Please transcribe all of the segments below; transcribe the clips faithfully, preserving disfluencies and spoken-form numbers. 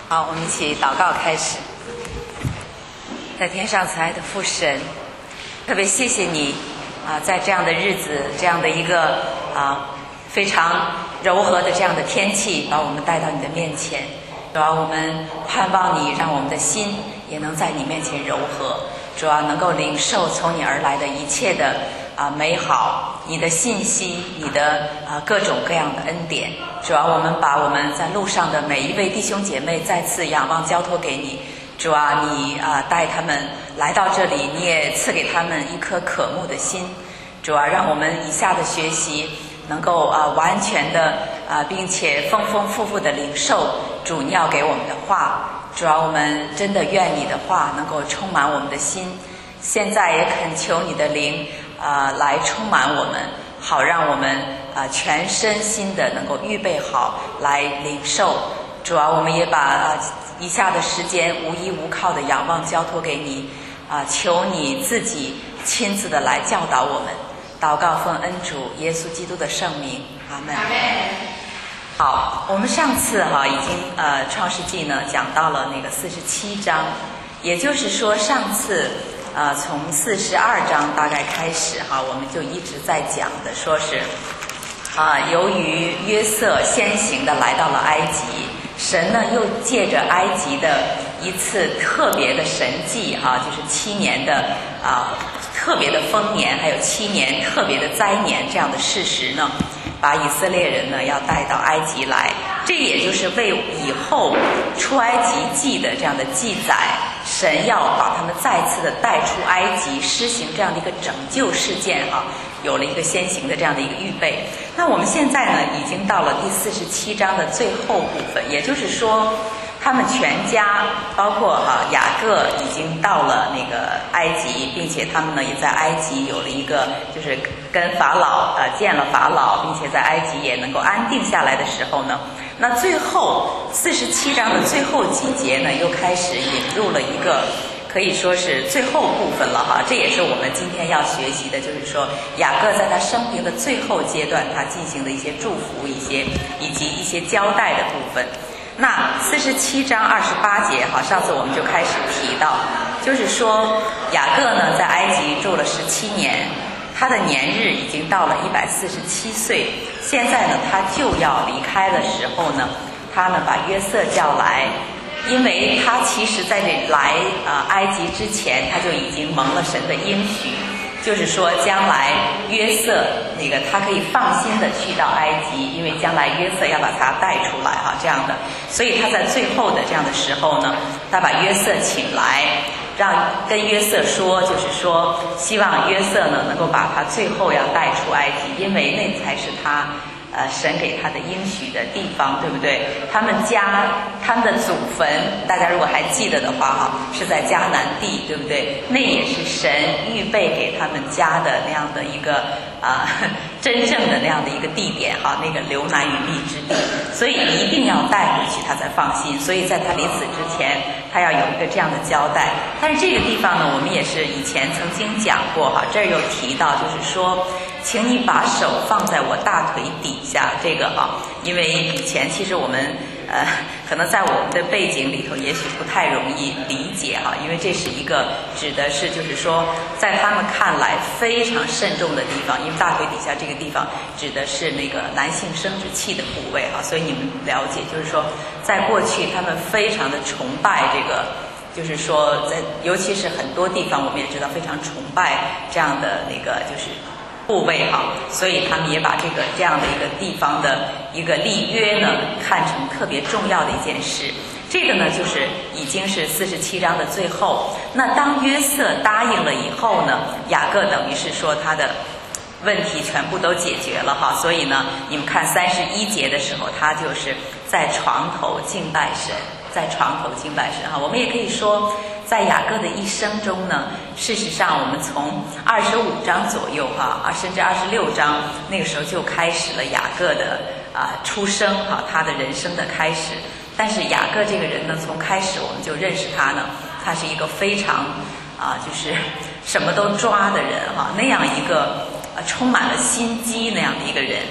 好，我们一起祷告开始。在天上慈爱的父神，特别谢谢你啊，在这样的日子，这样的一个啊非常柔和的这样的天气，把我们带到你的面前。主啊，我们盼望你让我们的心也能在你面前柔和，主啊，能够领受从你而来的一切的啊美好，你的信息，你的啊各种各样的恩典。主啊，我们把我们在路上的每一位弟兄姐妹再次仰望交托给你。主啊，你啊带他们来到这里，你也赐给他们一颗渴慕的心。主啊，让我们以下的学习能够啊完全的啊，并且丰丰富富的领受主你要给我们的话。主啊，我们真的愿你的话能够充满我们的心。现在也恳求你的灵啊来充满我们，好让我们啊全身心的能够预备好来领受。主啊，我们也把啊以下的时间无依无靠的仰望交托给你啊，求你自己亲自的来教导我们。祷告奉恩主耶稣基督的圣名，阿门。好，我们上次哈、啊、已经呃创世纪呢讲到了那个四十七章，也就是说上次呃从四十二章大概开始哈、啊，我们就一直在讲的，说是啊由于约瑟先行的来到了埃及，神呢又借着埃及的一次特别的神迹哈、啊，就是七年的啊特别的丰年，还有七年特别的灾年这样的事实呢，把以色列人呢要带到埃及来，这也就是为以后出埃及记的这样的记载，神要把他们再次的带出埃及，施行这样的一个拯救事件啊，有了一个先行的这样的一个预备。那我们现在呢已经到了第四十七章的最后部分，也就是说他们全家包括啊雅各已经到了那个埃及，并且他们呢也在埃及有了一个就是跟法老呃见了法老，并且在埃及也能够安定下来的时候呢，那最后四十七章的最后几节呢又开始引入了一个可以说是最后部分了哈，这也是我们今天要学习的，就是说雅各在他生平的最后阶段他进行的一些祝福，一些以及一些交代的部分。那四十七章二十八节哈，上次我们就开始提到，就是说雅各呢在埃及住了十七年，他的年日已经到了一百四十七岁，现在呢他就要离开的时候呢，他呢把约瑟叫来，因为他其实在这来啊、呃、埃及之前，他就已经蒙了神的应许，就是说将来约瑟那个他可以放心的去到埃及，因为将来约瑟要把他带出来哈，这样的，所以他在最后的这样的时候呢，他把约瑟请来，让跟约瑟说，就是说希望约瑟呢能够把他最后要带出埃及，因为那才是他呃，神给他的应许的地方，对不对？他们家他们的祖坟，大家如果还记得的话哈，是在迦南地，对不对？那也是神预备给他们家的那样的一个啊、呃，真正的那样的一个地点哈，那个流奶与蜜之地，所以一定要带回去，他才放心。所以在他临死之前，他要有一个这样的交代。但是这个地方呢，我们也是以前曾经讲过哈，这儿有提到，就是说，请你把手放在我大腿底下，这个哈，因为以前其实我们呃，可能在我们的背景里头，也许不太容易理解哈，因为这是一个指的是就是说，在他们看来非常慎重的地方，因为大腿底下这个地方指的是那个男性生殖器的部位哈，所以你们了解，就是说，在过去他们非常的崇拜这个。就是说在尤其是很多地方我们也知道非常崇拜这样的那个就是部位哈，所以他们也把这个这样的一个地方的一个立约呢看成特别重要的一件事。这个呢就是已经是四十七章的最后。那当约瑟答应了以后呢，雅各等于是说他的问题全部都解决了哈，所以呢你们看三十一节的时候，他就是在床头敬拜神，在床头敬拜神哈。我们也可以说，在雅各的一生中呢，事实上我们从二十五章左右哈，啊甚至二十六章那个时候就开始了雅各的啊出生哈，他的人生的开始。但是雅各这个人呢，从开始我们就认识他呢，他是一个非常啊就是什么都抓的人哈，那样一个呃充满了心机那样的一个人。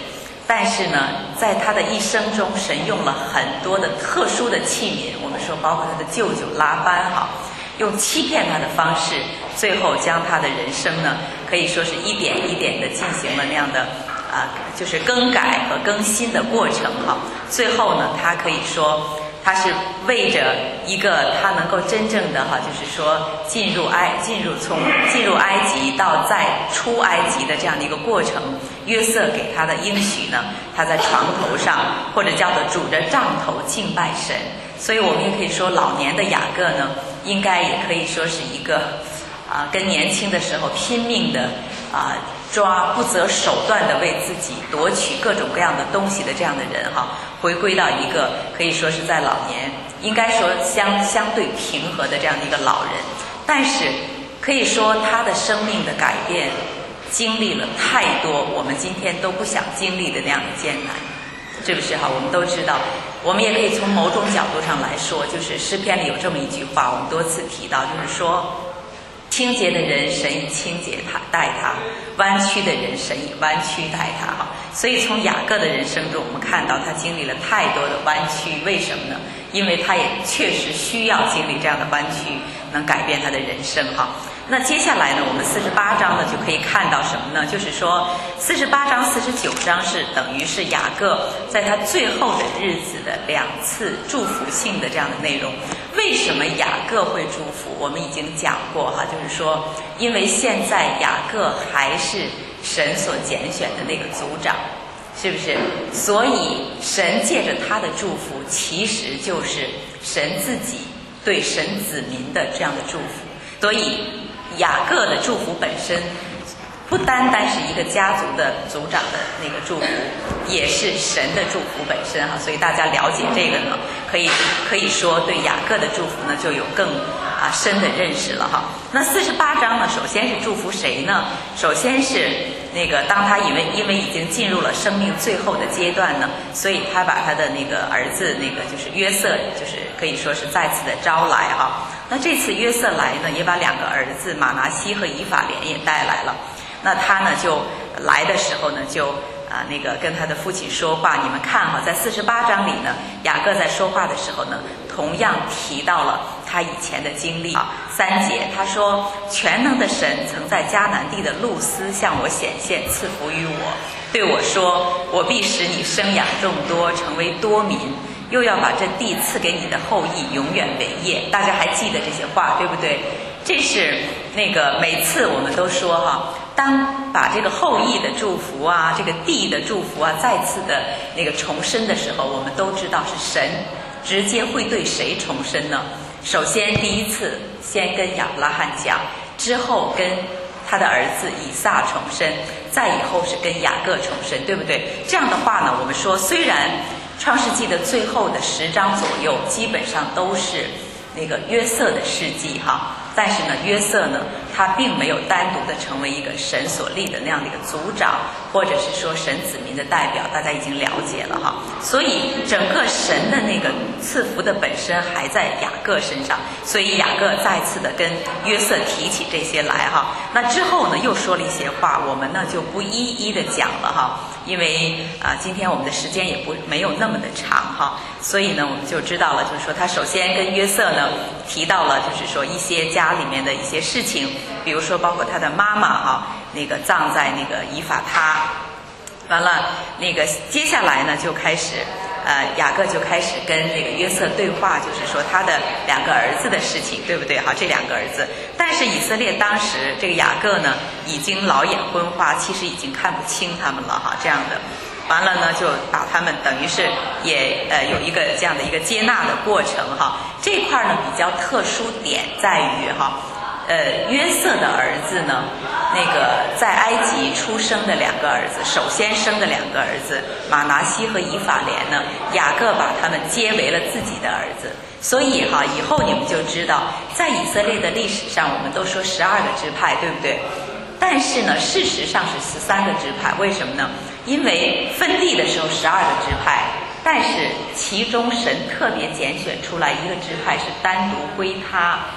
但是呢，在他的一生中，神用了很多的特殊的器皿，我们说包括他的舅舅拉班哈，用欺骗他的方式，最后将他的人生呢，可以说是一点一点的进行了那样的啊，就是更改和更新的过程哈。最后呢，他可以说他是为着一个他能够真正的哈，就是说进入埃进入从进入埃及到再出埃及的这样的一个过程，约瑟给他的应许呢，他在床头上或者叫做拄着杖头敬拜神。所以我们也可以说，老年的雅各呢，应该也可以说是一个啊，跟年轻的时候拼命的啊抓不择手段的为自己夺取各种各样的东西的这样的人哈，回归到一个可以说是在老年应该说相相对平和的这样的一个老人，但是可以说他的生命的改变经历了太多我们今天都不想经历的那样的艰难，是不是哈？我们都知道，我们也可以从某种角度上来说，就是诗篇里有这么一句话，我们多次提到，就是说清洁的人神以清洁他待他，弯曲的人神以弯曲待他哈。所以从雅各的人生中，我们看到他经历了太多的弯曲，为什么呢？因为他也确实需要经历这样的弯曲，能改变他的人生哈。那接下来呢，我们四十八章呢就可以看到什么呢？就是说四十八章四十九章是等于是雅各在他最后的日子的两次祝福性的这样的内容。为什么雅各会祝福？我们已经讲过哈，就是说因为现在雅各还是神所拣选的那个族长，是不是？所以神借着他的祝福，其实就是神自己对神子民的这样的祝福。所以雅各的祝福本身不单单是一个家族的族长的那个祝福，也是神的祝福本身哈。所以大家了解这个呢，可以可以说对雅各的祝福呢就有更啊深的认识了哈。那四十八章呢，首先是祝福谁呢？首先是那个当他以为因为已经进入了生命最后的阶段呢，所以他把他的那个儿子那个就是约瑟，就是可以说是再次的招来哈。那这次约瑟来呢，也把两个儿子马拿西和以法莲也带来了。那他呢就来的时候呢，就啊那个跟他的父亲说话。你们看哈，在四十八章里呢，雅各在说话的时候呢，同样提到了他以前的经历啊。三节他说，全能的神曾在迦南地的路斯向我显现，赐福于我，对我说，我必使你生养众多，成为多民，又要把这地赐给你的后裔，永远为业。大家还记得这些话对不对？这是那个每次我们都说哈，当把这个后裔的祝福啊，这个地的祝福啊，再次的那个重申的时候，我们都知道是神直接会对谁重申呢？首先第一次先跟亚伯拉罕讲，之后跟他的儿子以撒重申，再以后是跟雅各重申，对不对？这样的话呢，我们说虽然创世纪的最后的十章左右基本上都是那个约瑟的事迹哈，但是呢，约瑟呢，他并没有单独的成为一个神所立的那样的一个族长，或者是说神子民的代表，大家已经了解了哈。所以整个神的那个赐福的本身还在雅各身上，所以雅各再次的跟约瑟提起这些来哈。那之后呢，又说了一些话，我们呢就不一一的讲了哈，因为啊、呃，今天我们的时间也不没有那么的长哈，所以呢，我们就知道了，就是说他首先跟约瑟呢提到了，就是说一些家里面的一些事情，比如说包括他的妈妈哈，那个葬在那个以法他，完了那个接下来呢就开始。呃，雅各就开始跟这个约瑟对话，就是说他的两个儿子的事情，对不对？哈，这两个儿子，但是以色列当时这个雅各呢，已经老眼昏花，其实已经看不清他们了哈，这样的，完了呢，就把他们等于是也呃有一个这样的一个接纳的过程哈。这块呢比较特殊点在于哈。呃，约瑟的儿子呢，那个在埃及出生的两个儿子，首先生的两个儿子马拿西和以法莲呢，雅各把他们接为了自己的儿子。所以哈，以后你们就知道，在以色列的历史上，我们都说十二个支派，对不对？但是呢，事实上是十三个支派。为什么呢？因为分地的时候十二个支派，但是其中神特别拣选出来一个支派是单独归他。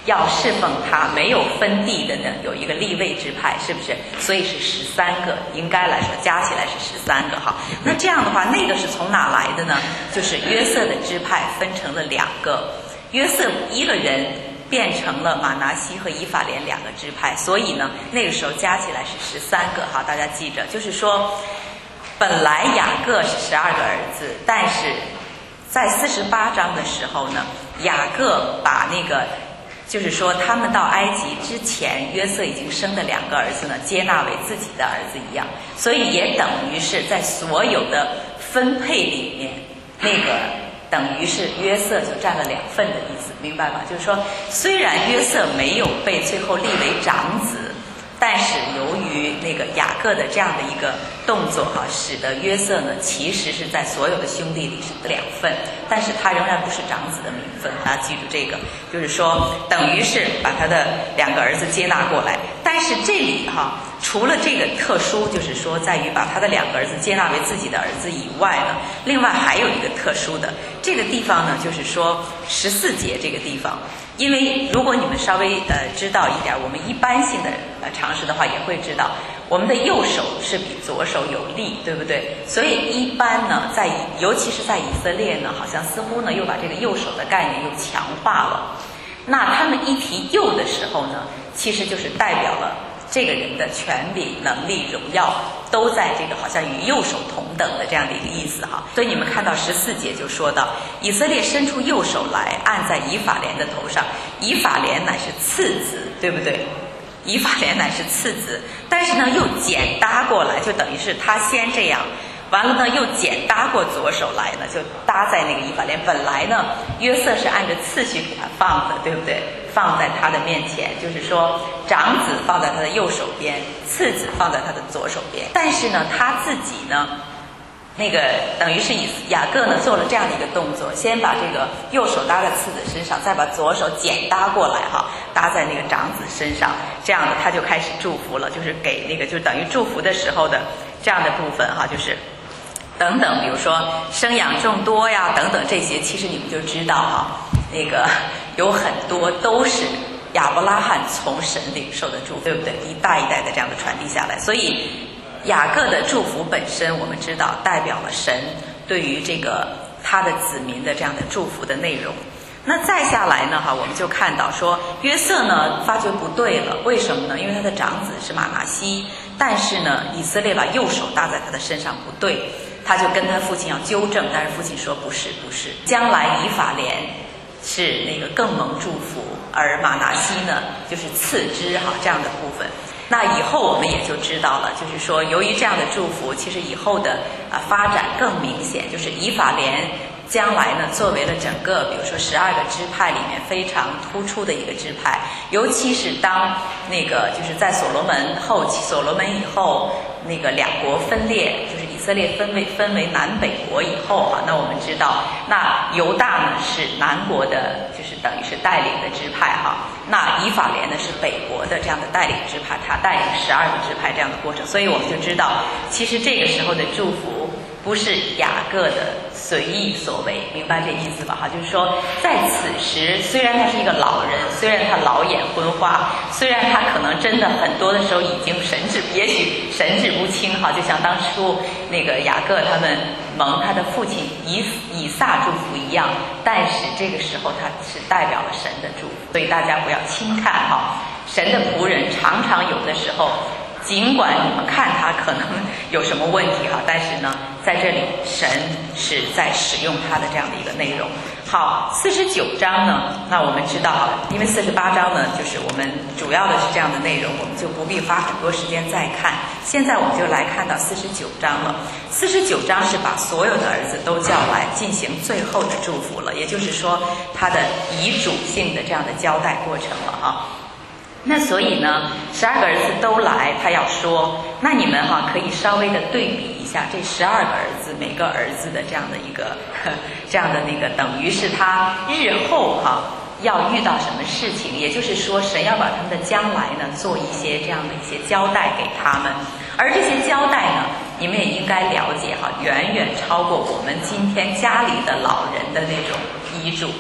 要侍奉他没有分地的呢，有一个利未支派，是不是？所以是十三个，应该来说加起来是十三个哈。那这样的话，那个是从哪来的呢？就是约瑟的支派分成了两个，约瑟一个人变成了马拿西和以法莲两个支派，所以呢，那个时候加起来是十三个哈。大家记着，就是说，本来雅各是十二个儿子，但是在四十八章的时候呢，雅各把那个。就是说，他们到埃及之前，约瑟已经生的两个儿子呢，接纳为自己的儿子一样，所以也等于是在所有的分配里面，那个等于是约瑟就占了两份的意思，明白吧？就是说，虽然约瑟没有被最后立为长子，但是由于那个雅各的这样的一个动作哈、啊，使得约瑟呢，其实是在所有的兄弟里是两份，但是他仍然不是长子的名分。大家记住这个，就是说，等于是把他的两个儿子接纳过来。但是这里哈、啊，除了这个特殊，就是说在于把他的两个儿子接纳为自己的儿子以外呢，另外还有一个特殊的这个地方呢，就是说十四节这个地方。因为如果你们稍微呃知道一点，我们一般性的呃常识的话，也会知道我们的右手是比左手有力，对不对？所以一般呢，在尤其是在以色列呢，好像似乎呢又把这个右手的概念又强化了。那他们一提右的时候呢，其实就是代表了这个人的权柄、能力、荣耀都在这个好像与右手同等的这样的一个意思哈。所以你们看到十四节就说到，以色列伸出右手来按在以法莲的头上，以法莲乃是次子，对不对？以法莲乃是次子，但是呢又简搭过来，就等于是他先这样，完了呢又简搭过左手来呢，就搭在那个以法莲。本来呢约瑟是按着次序给他放的，对不对？放在他的面前，就是说长子放在他的右手边，次子放在他的左手边。但是呢他自己呢那个等于是以雅各呢做了这样的一个动作，先把这个右手搭在次子身上，再把左手简搭过来哈，搭在那个长子身上，这样的他就开始祝福了，就是给那个就等于祝福的时候的这样的部分哈，就是等等，比如说生养众多呀等等这些，其实你们就知道哈，那个有很多都是亚伯拉罕从神领受的祝福，对不对？一代一代的这样的传递下来，所以雅各的祝福本身，我们知道代表了神对于这个他的子民的这样的祝福的内容。那再下来呢，哈，我们就看到说约瑟呢发觉不对了，为什么呢？因为他的长子是马拿西，但是呢，以色列把右手搭在他的身上不对，他就跟他父亲要纠正，但是父亲说不是不是，将来以法莲是那个更蒙祝福，而马拿西呢就是次之哈这样的部分。那以后我们也就知道了，就是说由于这样的祝福，其实以后的啊发展更明显，就是以法莲将来呢作为了整个比如说十二个支派里面非常突出的一个支派，尤其是当那个就是在所罗门后期所罗门以后那个两国分裂，就是以色列分为分为南北国以后哈，那我们知道那犹大呢是南国的，就是等于是带领的支派哈，那以法莲呢是北国的这样的带领支派，他带领十二个支派这样的过程，所以我们就知道其实这个时候的祝福不是雅各的随意所为，明白这意思吧？哈，就是说，在此时，虽然他是一个老人，虽然他老眼昏花，虽然他可能真的很多的时候已经神志，也许神志不清，哈，就像当初那个雅各他们蒙他的父亲以以撒祝福一样，但是这个时候他是代表了神的祝福，所以大家不要轻看哈，神的仆人常常有的时候。尽管你们看他可能有什么问题哈，但是呢，在这里神是在使用他的这样的一个内容。好，四十九章呢，那我们知道哈，因为四十八章呢，就是我们主要的是这样的内容，我们就不必花很多时间再看。现在我们就来看到四十九章了。四十九章是把所有的儿子都叫来进行最后的祝福了，也就是说他的遗嘱性的这样的交代过程了哈。那所以呢，十二个儿子都来，他要说，那你们哈可以稍微的对比一下这十二个儿子每个儿子的这样的一个这样的那个，等于是他日后哈要遇到什么事情，也就是说神要把他们的将来呢做一些这样的一些交代给他们，而这些交代呢，你们也应该了解哈，远远超过我们今天家里的老人的那种遗嘱。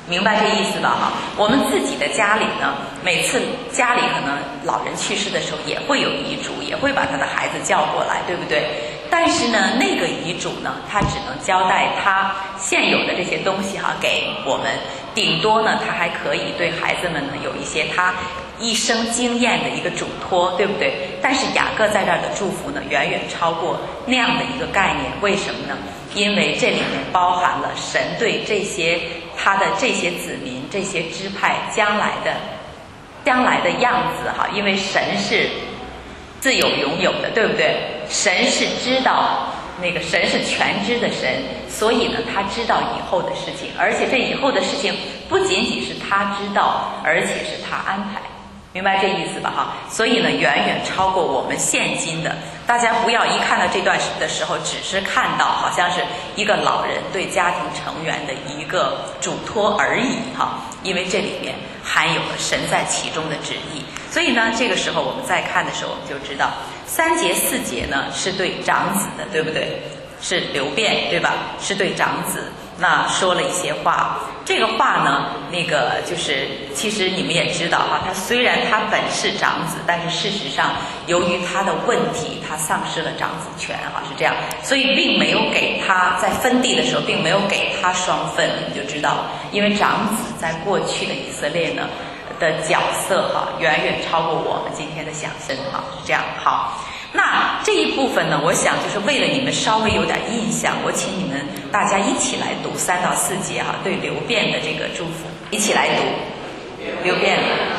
明白这意思吧？哈，我们自己的家里呢，每次家里可能老人去世的时候也会有遗嘱，也会把他的孩子叫过来，对不对？但是呢，那个遗嘱呢，他只能交代他现有的这些东西哈给我们，顶多呢，他还可以对孩子们呢有一些他一生经验的一个嘱托，对不对？但是雅各在这儿的祝福呢，远远超过那样的一个概念。为什么呢？因为这里面包含了神对这些他的这些子民、这些支派将来的将来的样子哈。因为神是自有永有的，对不对？神是知道那个神是全知的神，所以呢，他知道以后的事情，而且这以后的事情不仅仅是他知道，而且是他安排。明白这意思吧？哈，所以呢，远远超过我们现今的。大家不要一看到这段的时候，只是看到好像是一个老人对家庭成员的一个嘱托而已，哈，因为这里面含有了神在其中的旨意。所以呢，这个时候我们再看的时候，我们就知道三节四节呢是对长子的，对不对？是流辩，对吧？是对长子。那说了一些话，这个话呢，那个就是其实你们也知道哈，他虽然他本是长子，但是事实上由于他的问题，他丧失了长子权哈，是这样，所以并没有给他在分地的时候，并没有给他双份，你们就知道，因为长子在过去的以色列呢的角色哈，远远超过我们今天的想象哈，是这样。好。那这一部分呢，我想就是为了你们稍微有点印象，我请你们大家一起来读三到四节哈，对流辩的这个祝福，一起来读。流辩。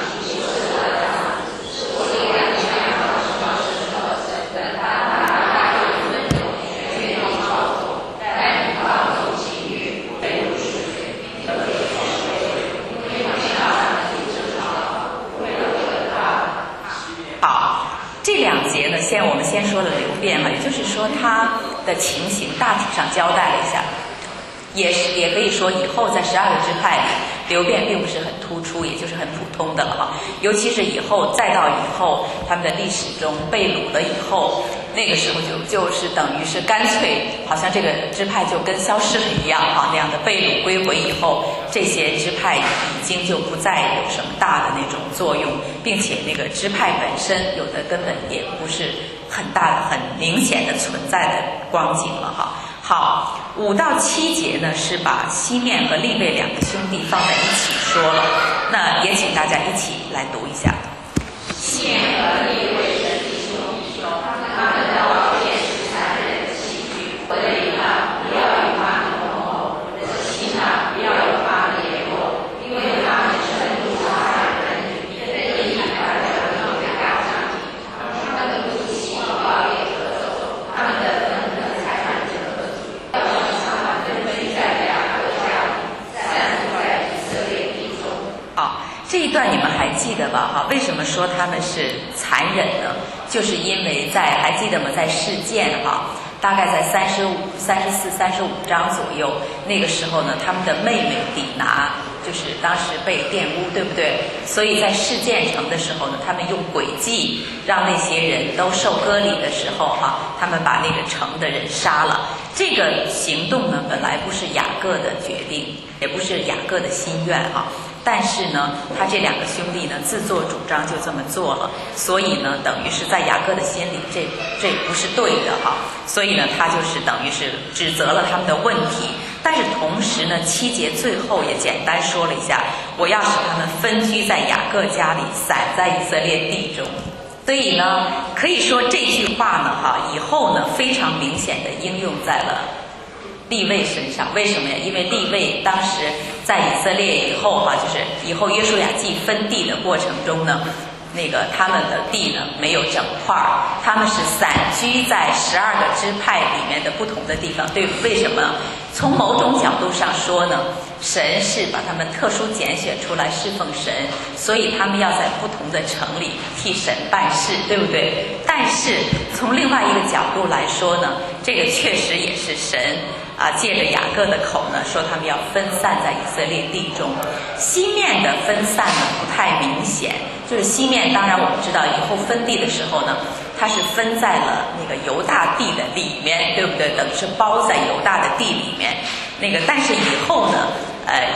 这两节呢，先我们先说了流辩哈，也就是说他的情形大体上交代了一下，也是也可以说以后在十二个支派里，流辩并不是很突出，也就是很普通的了哈。尤其是以后再到以后他们的历史中被掳了以后，那个时候就就是等于是干脆好像这个支派就跟消失了一样哈，那样的被掳归回以后，这些支派已经就不再有什么大的那种作用，并且那个支派本身有的根本也不是很大的、很明显的存在的光景了哈。好，五到七节呢是把西面和利未两个兄弟放在一起说了，那也请大家一起来读一下。 西面和利未是弟兄弟兄，他们的王便是残忍的器具，我的灵啊，不要与他们同谋，我的心啊，不要与他们联络，因为他们深入杀人，你的意义而成了大将军，他们的怒气暴烈可走，他们的愤恨才满者可阻，要使他们分居在两个家里，散布在以色列地中。 好，这一段你们还记得吧？哈，为什么说他们是残忍呢？就是因为在还记得吗？在事件哈，大概在三十五、三十四、三十五章左右，那个时候呢，他们的妹妹底拿就是当时被玷污，对不对？所以在事件城的时候呢，他们用诡计让那些人都受割礼的时候哈，他们把那个城的人杀了。这个行动呢，本来不是雅各的决定，也不是雅各的心愿哈。但是呢，他这两个兄弟呢自作主张就这么做了，所以呢，等于是在雅各的心里，这这不是对的哈。所以呢，他就是等于是指责了他们的问题。但是同时呢，七节最后也简单说了一下，我要使他们分居在雅各家里，散在以色列地中。所以呢，可以说这句话呢，哈，以后呢非常明显的应用在了利未身上。为什么呀？因为利未当时在以色列以后哈，就是以后约书亚记分地的过程中呢，那个他们的地呢没有整块儿，他们是散居在十二个支派里面的不同的地方。对，为什么呢？从某种角度上说呢，神是把他们特殊拣选出来侍奉神，所以他们要在不同的城里替神办事，对不对？但是从另外一个角度来说呢，这个确实也是神啊，借着雅各的口呢，说他们要分散在以色列地中。西面的分散呢不太明显，就是西面当然我们知道以后分地的时候呢，它是分在了那个犹大地的里面，对不对？等于是包在犹大的地里面。那个但是以后呢，呃，也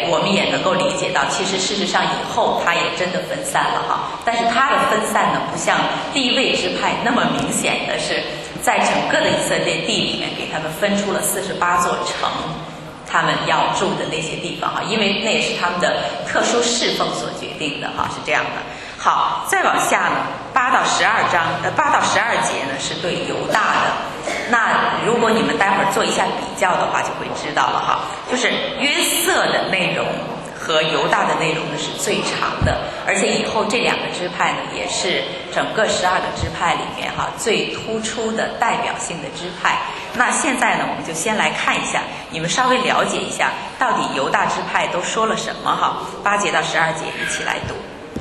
我们也能够理解到，其实事实上以后他也真的分散了哈。但是他的分散呢，不像利未支派那么明显的是，在整个的以色列地里面给他们分出了四十八座城，他们要住的那些地方哈，因为那也是他们的特殊侍奉所决定的哈，是这样的。好，再往下呢，八到十二章，呃，八到十二节呢是对犹大的。那如果你们待会儿做一下比较的话，就会知道了哈。就是约瑟的内容和犹大的内容呢是最长的，而且以后这两个支派呢也是整个十二个支派里面哈最突出的代表性的支派。那现在呢，我们就先来看一下，你们稍微了解一下，到底犹大支派都说了什么哈。八节到十二节一起来读。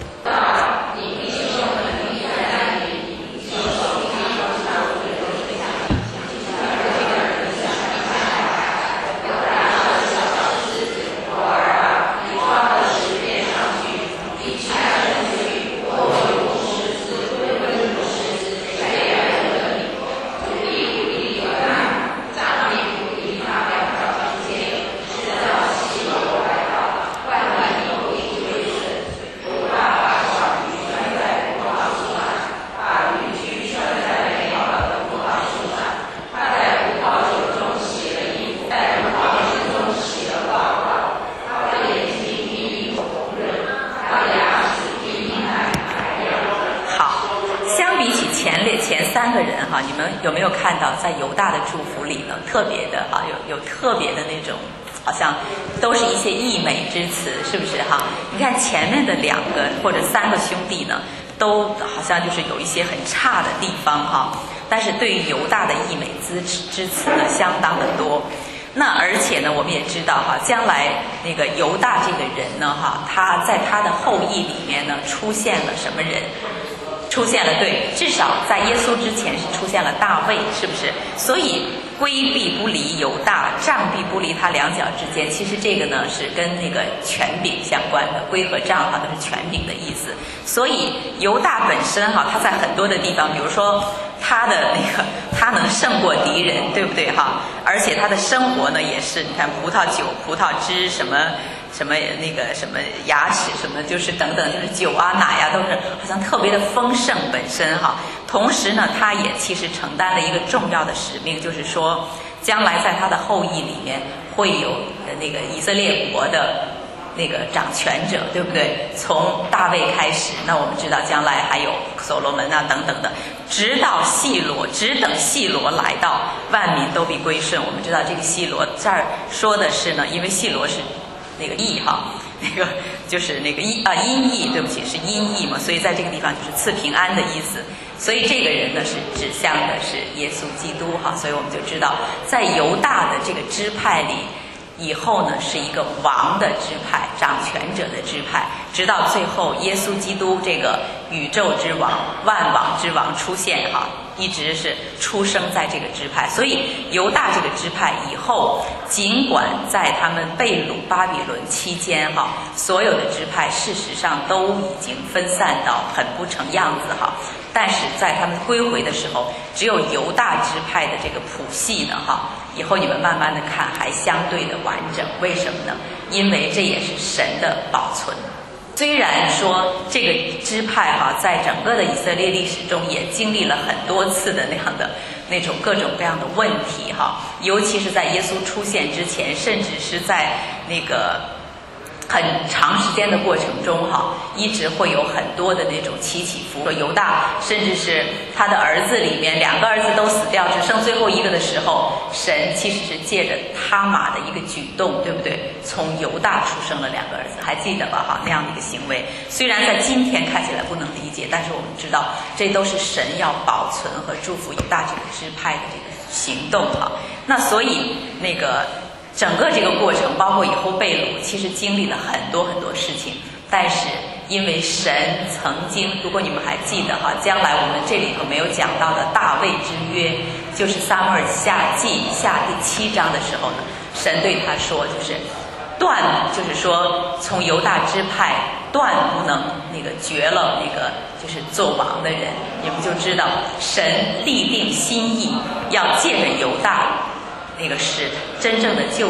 三个人哈，你们有没有看到在犹大的祝福里呢？特别的哈，有有特别的那种，好像都是一些溢美之词，是不是哈？你看前面的两个或者三个兄弟呢，都好像就是有一些很差的地方哈，但是对于犹大的溢美之之词呢，相当的多。那而且呢，我们也知道哈，将来那个犹大这个人呢哈，他在他的后裔里面呢，出现了什么人？出现了，对，至少在耶稣之前是出现了大卫，是不是？所以规避不离犹大，杖必不离他两脚之间。其实这个呢是跟那个权柄相关的，规和杖哈都是权柄的意思。所以犹大本身哈，他在很多的地方，比如说他的那个他能胜过敌人，对不对哈？而且他的生活呢也是，你看葡萄酒、葡萄汁什么。什么那个什么牙齿什么就是等等，就是酒啊奶呀、啊、都是好像特别的丰盛本身哈。同时呢，他也其实承担了一个重要的使命，就是说将来在他的后裔里面会有那个以色列国的那个掌权者，对不对？从大卫开始，那我们知道将来还有所罗门啊等等的，直到细罗，只等细罗来到，万民都必归顺。我们知道这个细罗这儿说的是呢，因为细罗是那个义哈，那个就是那个音啊音译，对不起，是音译嘛，所以在这个地方就是赐平安的意思。所以这个人呢是指向的是耶稣基督哈，所以我们就知道，在犹大的这个支派里，以后呢是一个王的支派，掌权者的支派，直到最后耶稣基督这个宇宙之王、万王之王出现哈。一直是出生在这个支派，所以犹大这个支派以后，尽管在他们被掳巴比伦期间哈，所有的支派事实上都已经分散到很不成样子哈，但是在他们归回的时候，只有犹大支派的这个谱系呢哈，以后你们慢慢的看还相对的完整，为什么呢？因为这也是神的保存。虽然说这个支派哈，在整个的以色列历史中也经历了很多次的那样的那种各种各样的问题哈，尤其是在耶稣出现之前，甚至是在那个很长时间的过程中哈，一直会有很多的那种起起伏伏。犹大甚至是他的儿子里面两个儿子都死掉，只剩最后一个的时候，神其实是借着他玛的一个举动，对不对？从犹大出生了两个儿子，还记得吧哈？那样的一个行为，虽然在今天看起来不能理解，但是我们知道这都是神要保存和祝福犹大这个支派的这个行动哈。那所以那个整个这个过程，包括以后被掳，其实经历了很多很多事情。但是因为神曾经，如果你们还记得哈，将来我们这里头没有讲到的大卫之约，就是撒母耳下记下第七章的时候呢，神对他说，就是断，就是说从犹大支派断不能那个绝了那个就是做王的人，你们就知道神立定心意，要借着犹大那个是真正的救主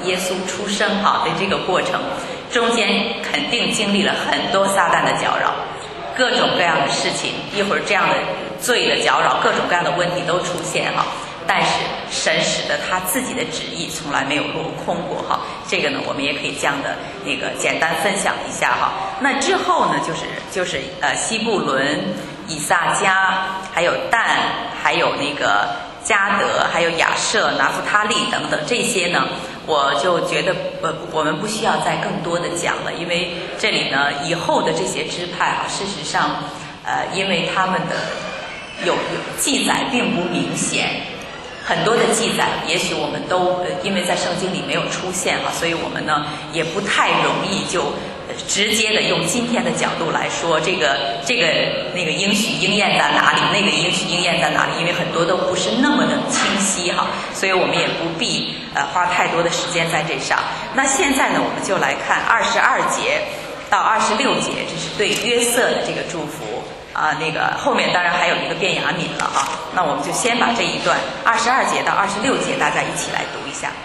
耶稣出生哈的这个过程，中间肯定经历了很多撒旦的搅扰，各种各样的事情，一会儿这样的罪的搅扰，各种各样的问题都出现哈。但是神使得他自己的旨意从来没有落空过哈，这个呢我们也可以这样的那个简单分享一下哈。那之后呢就是就是呃西布伦、以撒迦，还有但，还有那个迦得，还有亚设、拿弗他利等等，这些呢我就觉得呃我们不需要再更多的讲了，因为这里呢以后的这些支派啊，事实上呃因为他们的有有记载并不明显。很多的记载，也许我们都呃，因为在圣经里没有出现哈，所以我们呢也不太容易就直接的用今天的角度来说，这个这个那个应许应验在哪里，那个应许应验在哪里，因为很多都不是那么的清晰哈，所以我们也不必呃花太多的时间在这上。那现在呢，我们就来看二十二节到二十六节，这是对约瑟的这个祝福。啊，那个后面当然还有一个便雅悯了啊，那我们就先把这一段二十二节到二十六节大家一起来读一下。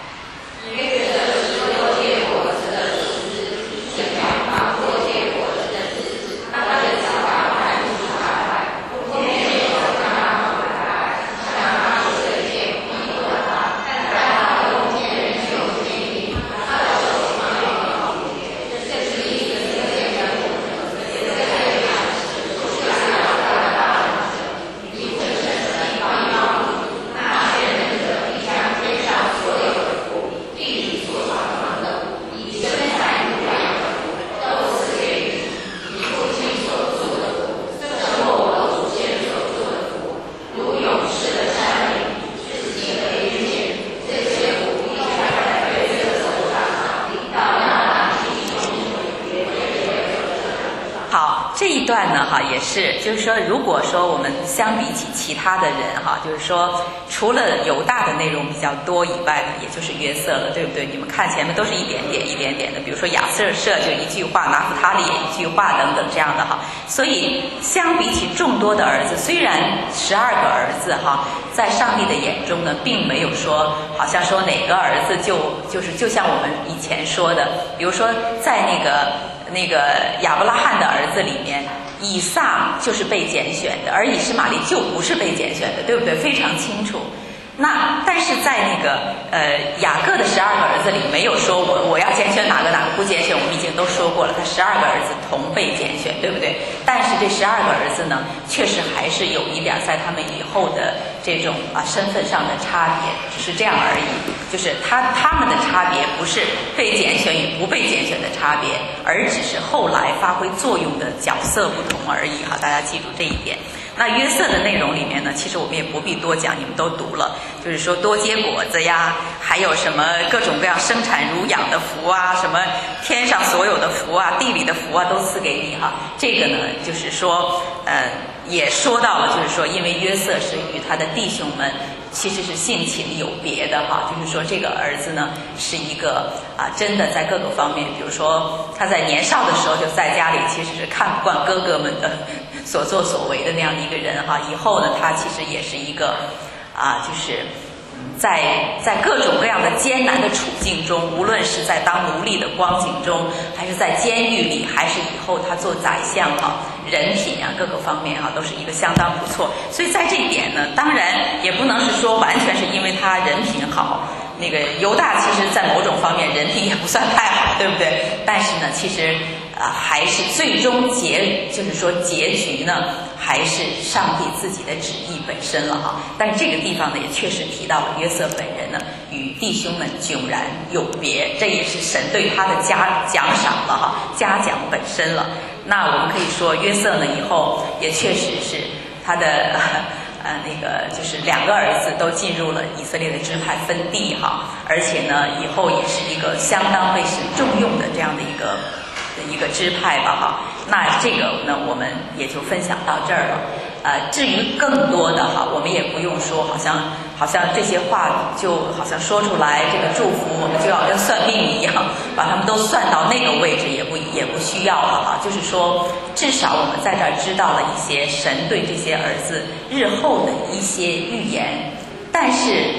这一段呢，哈，也是，就是说，如果说我们相比起其他的人，哈，就是说，除了犹大的内容比较多以外呢，也就是约瑟了，对不对？你们看前面都是一点点、一点点的，比如说亚瑟设就一句话，拿弗他利也一句话等等这样的哈。所以相比起众多的儿子，虽然十二个儿子哈，在上帝的眼中呢，并没有说好像说哪个儿子就就是就像我们以前说的，比如说在那个。那个亚伯拉罕的儿子里面，以撒就是被拣选的，而以实玛利就不是被拣选的，对不对？非常清楚。那但是在那个呃雅各的十二个儿子里，没有说我我要拣选哪个哪个不拣选，我们已经都说过了，他十二个儿子同被拣选，对不对？但是这十二个儿子呢，确实还是有一点在他们以后的这种啊身份上的差别，只是这样而已。就是他他们的差别不是被拣选与不被拣选的差别，而只是后来发挥作用的角色不同而已哈，大家记住这一点。那约瑟的内容里面呢，其实我们也不必多讲，你们都读了，就是说多结果子呀，还有什么各种各样生产乳养的福啊，什么天上所有的福啊，地里的福啊，都赐给你哈。这个呢，就是说，呃，也说到了，就是说，因为约瑟是与他的弟兄们其实是性情有别的哈，就是说这个儿子呢是一个啊，真的在各个方面，比如说他在年少的时候就在家里其实是看不惯哥哥们的所作所为的那样的一个人哈，以后呢他其实也是一个啊，就是在在各种各样的艰难的处境中，无论是在当奴隶的光景中，还是在监狱里，还是以后他做宰相哈，人品啊各个方面哈都是一个相当不错。所以在这一点呢，当然也不能是说完全是因为他人品好。那个犹大其实在某种方面人品也不算太好，对不对？但是呢，其实啊、呃、还是最终结就是说结局呢，还是上帝自己的旨意本身了哈。但是这个地方呢，也确实提到了约瑟本人呢与弟兄们迥然有别，这也是神对他的嘉奖赏了哈，嘉奖本身了。那我们可以说约瑟呢以后也确实是他的。呃，那个就是两个儿子都进入了以色列的支派分地哈，而且呢，以后也是一个相当被神重用的这样的一个一个支派吧哈。那这个呢，我们也就分享到这儿了。呃，至于更多的哈，我们也不用说，好像好像这些话就好像说出来，这个祝福我们就要跟算命一样，把他们都算到那个位置，也不也不需要了哈。就是说，至少我们在这儿知道了一些神对这些儿子日后的一些预言，但是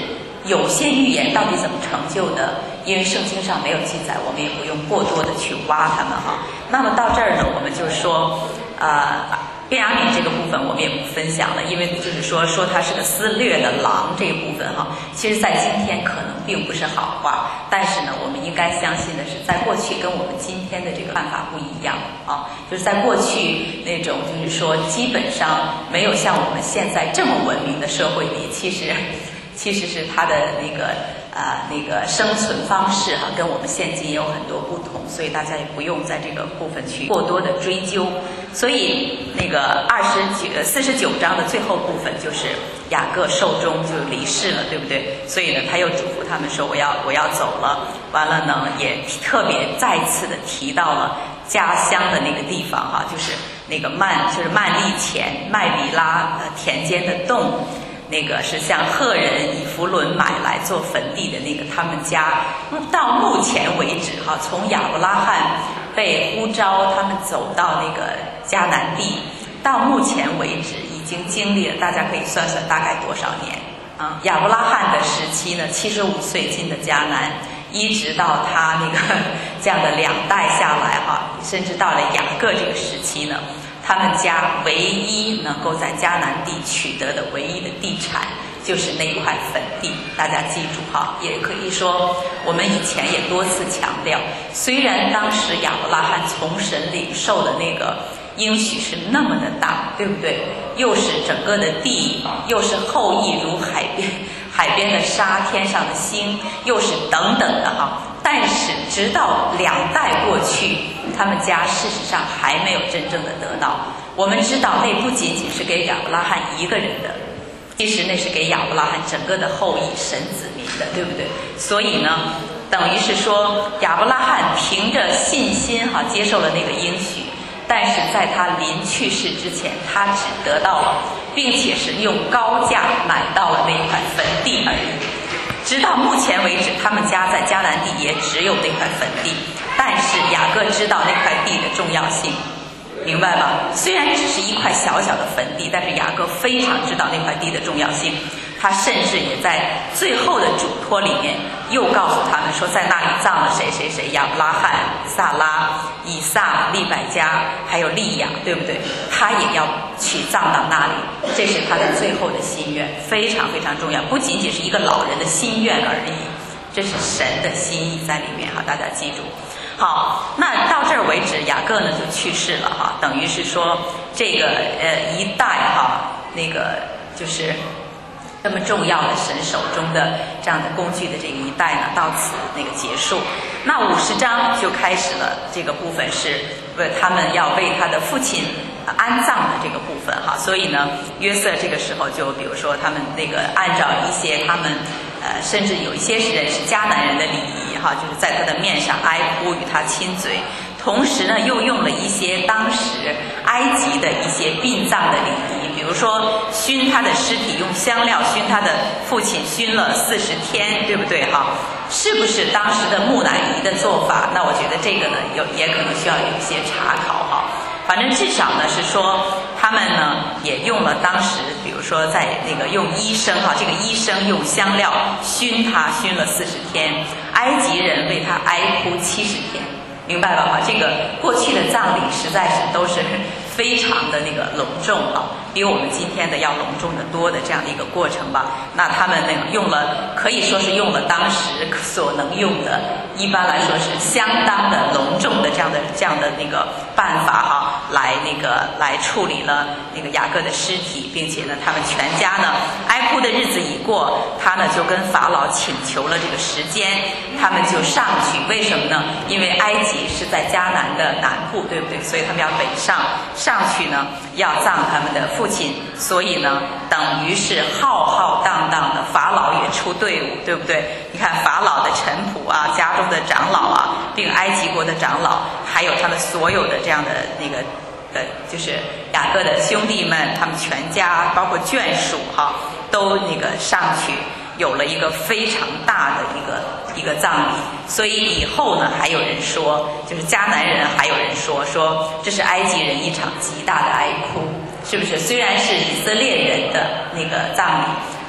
有些预言到底怎么成就的？因为圣经上没有记载，我们也不用过多的去挖他们哈。那么到这儿呢，我们就说，呃，便雅悯这个部分我们也不分享了，因为就是说说他是个撕裂的狼这个部分哈，其实在今天可能并不是好话，但是呢，我们应该相信的是，在过去跟我们今天的这个看法不一样啊，就是在过去那种就是说基本上没有像我们现在这么文明的社会里，其实。其实是它的那个呃那个生存方式哈、啊，跟我们现今也有很多不同，所以大家也不用在这个部分去过多的追究。所以那个二十九四十九章的最后部分就是雅各寿终就离世了，对不对？所以呢，他又嘱咐他们说我要我要走了。完了呢，也特别再次的提到了家乡的那个地方哈、啊，就是那个曼就是曼利前麦比拉呃田间的洞。那个是向赫人以弗伦买来做坟地的那个他们家，到目前为止哈，从亚伯拉罕被呼召他们走到那个迦南地，到目前为止已经经历了，大家可以算算大概多少年啊？亚伯拉罕的时期呢，七十五岁进的迦南，一直到他那个这样的两代下来哈，甚至到了雅各这个时期呢。他们家唯一能够在迦南地取得的唯一的地产，就是那块坟地。大家记住哈，也可以说，我们以前也多次强调，虽然当时亚伯拉罕从神领受的那个应许是那么的大，对不对？又是整个的地，又是后裔如海边海边的沙，天上的星，又是等等的哈。但是直到两代过去，他们家事实上还没有真正的得到。我们知道那不仅仅是给亚伯拉罕一个人的，其实那是给亚伯拉罕整个的后裔神子民的，对不对？所以呢，等于是说亚伯拉罕凭着信心哈接受了那个应许，但是在他临去世之前，他只得到了，并且是用高价买到了那块坟地而已。直到目前为止，他们家在迦南地也只有那块坟地，但是雅各知道那块地的重要性，明白吧？虽然只是一块小小的坟地，但是雅各非常知道那块地的重要性。他甚至也在最后的嘱托里面又告诉他们说，在那里葬了谁谁谁，亚伯拉罕、撒拉、以撒、利百加，还有利亚，对不对？他也要去葬到那里，这是他的最后的心愿，非常非常重要，不仅仅是一个老人的心愿而已，这是神的心意在里面哈，大家记住。好，那到这儿为止，雅各呢就去世了哈，等于是说这个呃一代哈，那个就是这么重要的神手中的这样的工具的这个一代呢，到此那个结束。那五十章就开始了，这个部分是为他们要为他的父亲安葬的这个部分哈，所以呢，约瑟这个时候就比如说他们那个按照一些他们呃，甚至有一些人是迦南人的礼仪哈，就是在他的面上哀哭与他亲嘴，同时呢又用了一些当时埃及的一些殡葬的礼仪，比如说熏他的尸体，用香料熏他的父亲，熏了四十天，对不对哈？是不是当时的木乃伊的做法？那我觉得这个呢，有也可能需要有一些查考哈。反正至少呢是说，他们呢也用了当时，比如说在那个用医生哈，这个医生用香料熏他，熏了四十天，埃及人为他哀哭七十天，明白了吗？这个过去的葬礼实在是都是非常的那个隆重啊，比我们今天的要隆重的多的这样的一个过程吧。那他们那个用了，可以说是用了当时所能用的，一般来说是相当的隆重的这样的这样的那个办法哈，来那个来处理了那个雅各的尸体，并且呢，他们全家呢哀哭的日子已过，他呢就跟法老请求了这个时间，他们就上去。为什么呢？因为埃及是在迦南的南部，对不对？所以他们要北上。上去呢，要葬他们的父亲，所以呢，等于是浩浩荡荡的，法老也出队伍，对不对？你看法老的臣仆啊，家中的长老啊，并埃及国的长老，还有他们所有的这样的那个呃，就是雅各的兄弟们，他们全家包括眷属哈、啊，都那个上去。有了一个非常大的一个一个葬礼，所以以后呢，还有人说，就是迦南人还有人说，说这是埃及人一场极大的哀哭，是不是？虽然是以色列人的那个葬礼，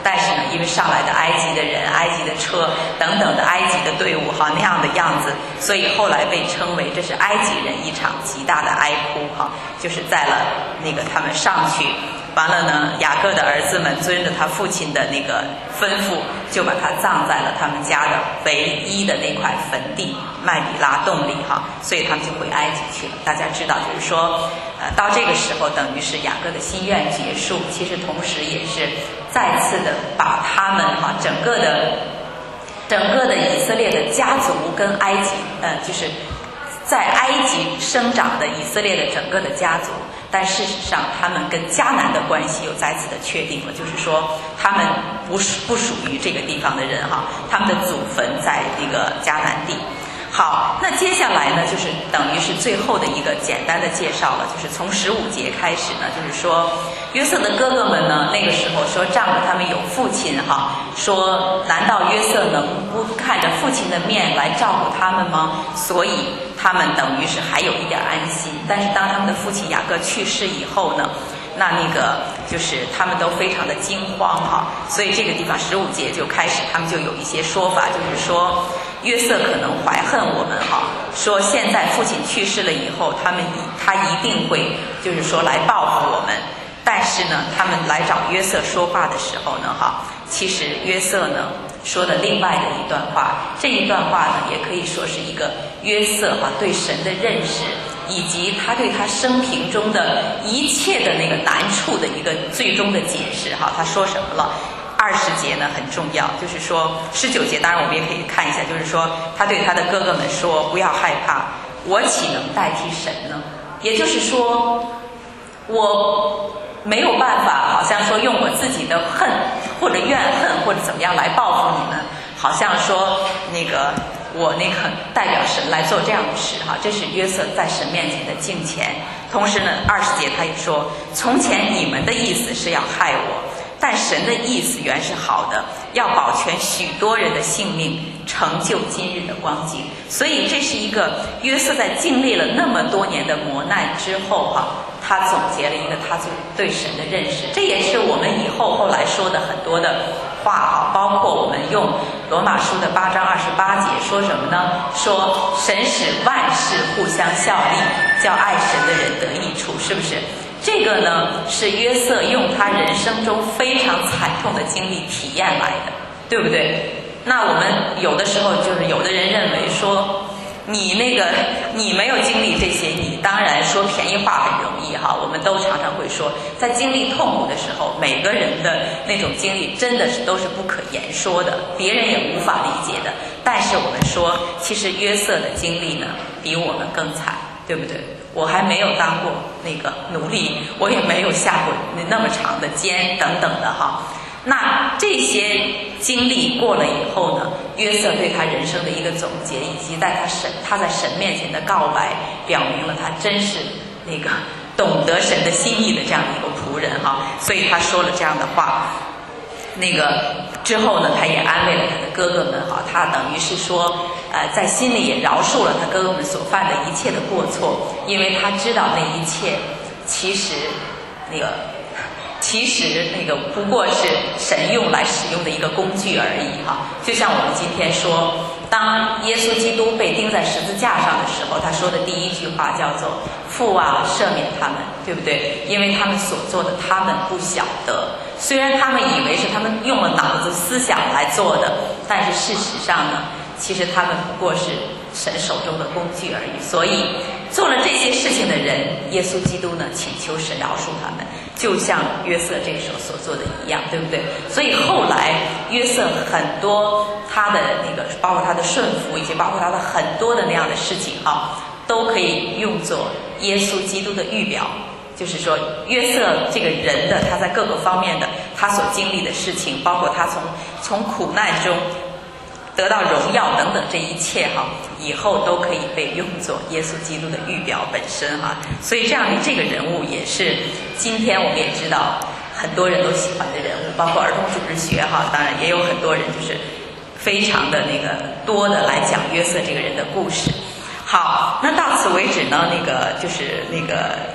但是呢，因为上来的埃及的人、埃及的车等等的埃及的队伍哈那样的样子，所以后来被称为这是埃及人一场极大的哀哭哈，就是在了那个他们上去。完了呢，雅各的儿子们遵着他父亲的那个吩咐，就把他葬在了他们家的唯一的那块坟地麦比拉洞里哈，所以他们就回埃及去了。大家知道，就是说，呃，到这个时候，等于是雅各的心愿结束，其实同时也是再次的把他们哈整个的整个的以色列的家族跟埃及，呃，就是在埃及生长的以色列的整个的家族。但事实上，他们跟迦南的关系又再次的确定了，就是说，他们不是不属于这个地方的人哈，他们的祖坟在这个迦南地。好，那接下来呢，就是等于是最后的一个简单的介绍了，就是从十五节开始呢，就是说约瑟的哥哥们呢，那个时候说仗着他们有父亲哈，说难道约瑟能不看着父亲的面来照顾他们吗？所以他们等于是还有一点安心。但是当他们的父亲雅各去世以后呢，那那个就是他们都非常的惊慌哈，所以这个地方十五节就开始，他们就有一些说法，就是说约瑟可能怀恨我们哈，说现在父亲去世了以后，他们一他一定会就是说来报复我们。但是呢，他们来找约瑟说话的时候呢哈，其实约瑟呢说的另外的一段话，这一段话呢也可以说是一个约瑟哈对神的认识，以及他对他生平中的一切的那个难处的一个最终的解释哈。他说什么了？二十节呢很重要，就是说十九节，当然我们也可以看一下，就是说他对他的哥哥们说：“不要害怕，我岂能代替神呢？”也就是说，我没有办法，好像说用我自己的恨或者怨恨或者怎么样来报复你们，好像说那个我那个代表神来做这样的事哈，这是约瑟在神面前的敬虔。同时呢，二十节他也说：“从前你们的意思是要害我，但神的意思原是好的，要保全许多人的性命，成就今日的光景。”所以这是一个约瑟在经历了那么多年的磨难之后哈，他总结了一个他对神的认识。这也是我们以后后来说的很多的话哈，包括我们用罗马书的八章二十八节说什么呢？说神使万事互相效力，叫爱神的人得益处，是不是？这个呢是约瑟用他人生中非常惨痛的经历体验来的，对不对？那我们有的时候就是有的人认为说，你那个你没有经历这些，你当然说便宜话很容易哈。我们都常常会说，在经历痛苦的时候，每个人的那种经历真的是都是不可言说的，别人也无法理解的。但是我们说，其实约瑟的经历呢，比我们更惨，对不对？我还没有当过那个奴隶，我也没有下过那么长的监等等的哈。那这些经历过了以后呢，约瑟对他人生的一个总结，以及在他神他在神面前的告白，表明了他真是那个懂得神的心意的这样的一个仆人哈。所以他说了这样的话。那个之后呢，他也安慰了他的哥哥们哈，他等于是说，呃，在心里也饶恕了他哥哥们所犯的一切的过错，因为他知道那一切其实那个其实那个不过是神用来使用的一个工具而已哈。就像我们今天说，当耶稣基督被钉在十字架上的时候，他说的第一句话叫做“父啊，赦免他们”，对不对？因为他们所做的，他们不晓得。虽然他们以为是他们用了脑子思想来做的，但是事实上呢，其实他们不过是神手中的工具而已。所以做了这些事情的人，耶稣基督呢请求神饶恕他们，就像约瑟这个时候所做的一样，对不对？所以后来约瑟很多他的那个，包括他的顺服，以及包括他的很多的那样的事情啊，都可以用作耶稣基督的预表。就是说，约瑟这个人的他在各个方面的他所经历的事情，包括他从从苦难中得到荣耀等等这一切哈，以后都可以被用作耶稣基督的预表本身哈。所以这样的这个人物也是今天我们也知道很多人都喜欢的人物，包括儿童组织学哈，当然也有很多人就是非常的那个多的来讲约瑟这个人的故事。好，那到此为止呢，那个就是那个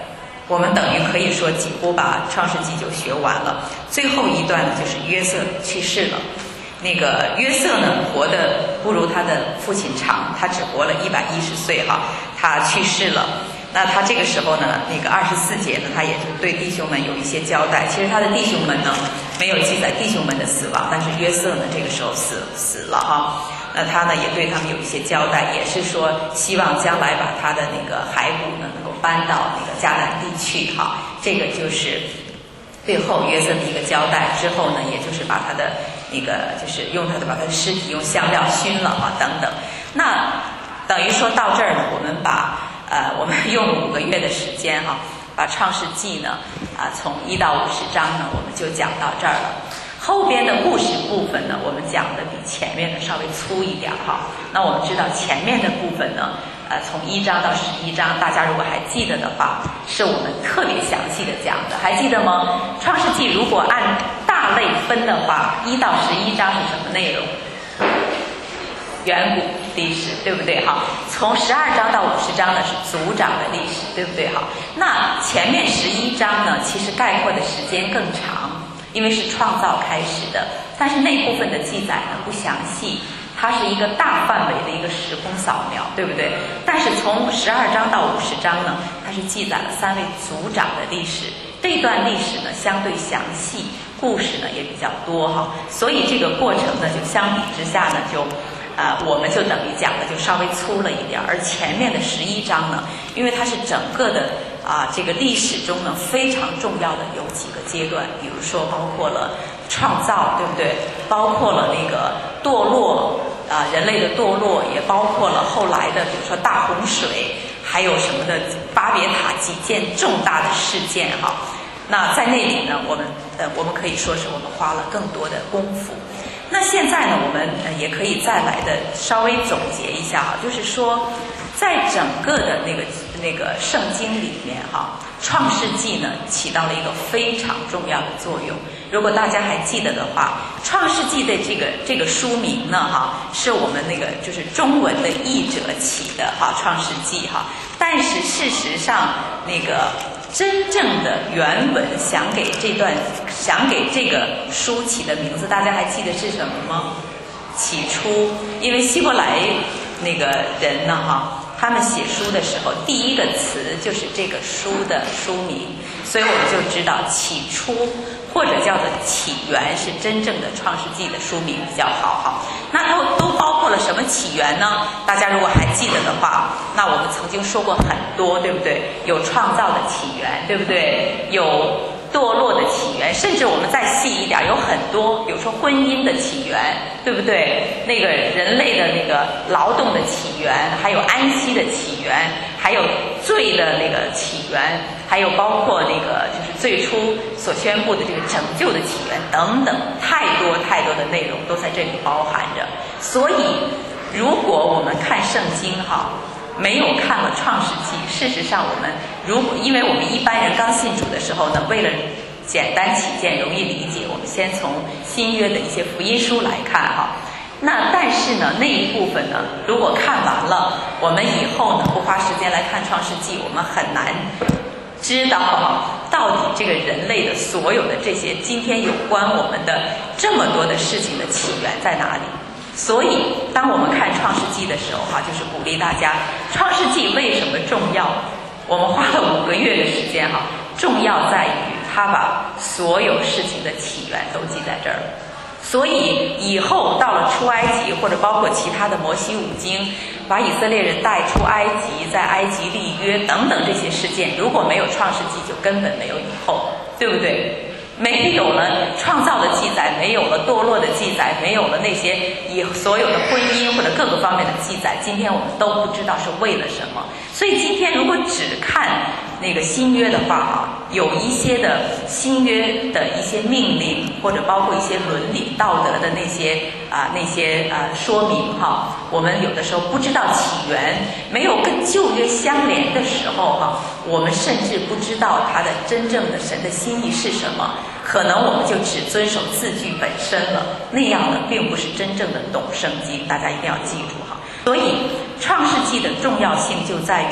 我们等于可以说几乎把创世纪就学完了。最后一段呢，就是约瑟去世了。那个约瑟呢，活得不如他的父亲长，他只活了一百一十岁哈，他去世了。那他这个时候呢，那个二十四节呢，他也就对弟兄们有一些交代。其实他的弟兄们呢，没有记载弟兄们的死亡，但是约瑟呢，这个时候死死了哈。那他呢，也对他们有一些交代，也是说希望将来把他的那个骸骨呢，能够搬到那个迦南地去哈。这个就是最后约瑟的一个交代。之后呢，也就是把他的那个就是用他的把他的尸体用香料熏了啊等等。那等于说到这儿呢，我们把呃我们用了五个月的时间哈，把创世纪呢啊从一到五十章呢，我们就讲到这儿了。后边的故事部分呢，我们讲的比前面的稍微粗一点哈。那我们知道前面的部分呢，呃，从一章到十一章，大家如果还记得的话，是我们特别详细的讲的，还记得吗？创世纪如果按大类分的话，一到十一章是什么内容？远古历史，对不对哈？从十二章到五十章呢是族长的历史，对不对哈？那前面十一章呢，其实概括的时间更长。因为是创造开始的，但是那部分的记载呢不详细，它是一个大范围的一个时空扫描，对不对？但是从十二章到五十章呢，它是记载了三位族长的历史，这段历史呢相对详细，故事呢也比较多哈，所以这个过程呢就相比之下呢就呃，我们就等于讲的就稍微粗了一点，而前面的十一章呢，因为它是整个的啊这个历史中呢非常重要的有几个阶段，比如说包括了创造，对不对？包括了那个堕落啊，人类的堕落，也包括了后来的比如说大洪水，还有什么的巴别塔几件重大的事件哈。那在那里呢，我们呃我们可以说是我们花了更多的功夫。那现在呢，我们呃也可以再来的稍微总结一下哈，就是说，在整个的那个那个圣经里面哈，创世纪呢起到了一个非常重要的作用。如果大家还记得的话，创世纪的这个这个书名呢哈，是我们那个就是中文的译者起的哈，创世纪哈，但是事实上那个真正的原文想给这段想给这个书起的名字，大家还记得是什么吗？起初，因为希伯来那个人呢哈，他们写书的时候，第一个词就是这个书的书名，所以我们就知道起初或者叫做起源是真正的创世纪的书名比较好哈。那都都包括了什么起源呢？大家如果还记得的话，那我们曾经说过很多，对不对？有创造的起源，对不对？有堕落的起源，甚至我们再细一点，有很多，比如说婚姻的起源，对不对？那个人类的那个劳动的起源，还有安息的起源，还有罪的那个起源，还有包括那个就是最初所宣布的这个拯救的起源等等，太多太多的内容都在这里包含着。所以，如果我们看圣经哈，没有看了创世纪，事实上我们如果因为我们一般人刚信主的时候呢，为了简单起见容易理解，我们先从新约的一些福音书来看哈。那但是呢，那一部分呢，如果看完了，我们以后呢不花时间来看创世纪，我们很难知道到底这个人类的所有的这些今天有关我们的这么多的事情的起源在哪里。所以当我们看创世纪的时候哈，就是鼓励大家，创世纪为什么重要？我们花了五个月的时间哈，重要在于它把所有事情的起源都记在这儿。所以以后到了出埃及，或者包括其他的摩西五经，把以色列人带出埃及，在埃及立约等等这些事件，如果没有创世纪，就根本没有以后，对不对？没有了创造的记载，没有了堕落的记载，没有了那些以所有的婚姻或者各个方面的记载，今天我们都不知道是为了什么。所以今天如果只看那个新约的话啊，有一些的新约的一些命令，或者包括一些伦理道德的那些啊、呃、那些啊、呃、说明哈，我们有的时候不知道起源，没有跟旧约相连的时候哈，我们甚至不知道它的真正的神的心意是什么。可能我们就只遵守字句本身了，那样呢并不是真正的懂圣经，大家一定要记住哈。所以创世纪的重要性就在于